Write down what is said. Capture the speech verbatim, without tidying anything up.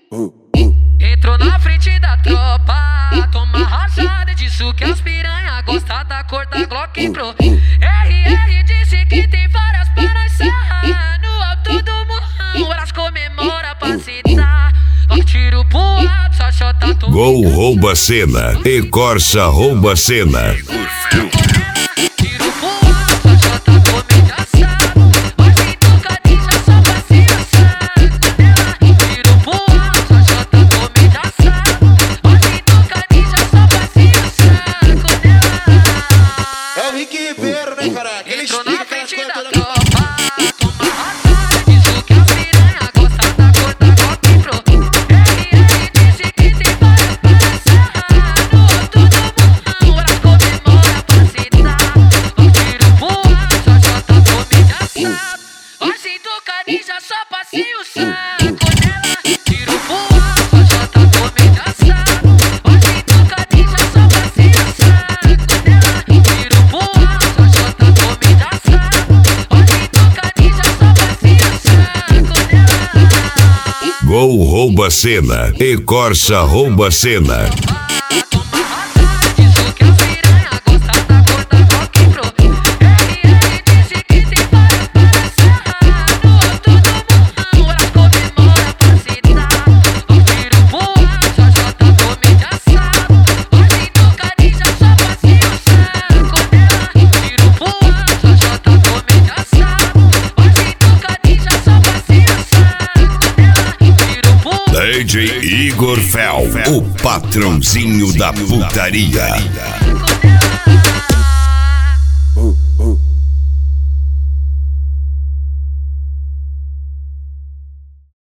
Entrou na frente da tropa, toma rajada, disso que as piranha gosta da cor da Glock Pro. R R disse que tem várias pra nós sarrar no alto do morrão, elas comemora pra citar. Vai tiro pro alto, só chota tu. Gol rouba cena e Corsa rouba cena. Entrou na frente da tropa, toma rajada, disso que as piranha gosta da cor da Glock Pro. R R disse que tem várias para sarrar no alto do morrão, elas comemora pra citar. Vai tiro pro alto, só jota come de assado. Vai sinto carinha, só passei o saco nela. Tiro pro alto, só jota come de assado. Vai sinto carinha, só passei o saco nela. Tiro pro alto, só jota come de assado. Gol rouba cena e Corsa rouba cena. D J Igor Fel, o patrãozinho da putaria.